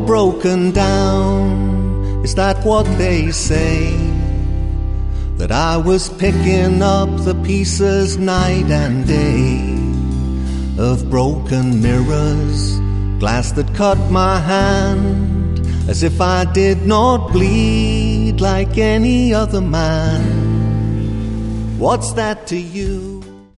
broken down. Is that what they say? That I was picking up the pieces night and day of broken mirrors, glass that cut my hand, as if I did not bleed like any other man. What's that to you?